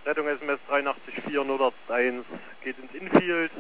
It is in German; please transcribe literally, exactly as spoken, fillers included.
Rettung S M S drei acht vier null eins geht ins Infield.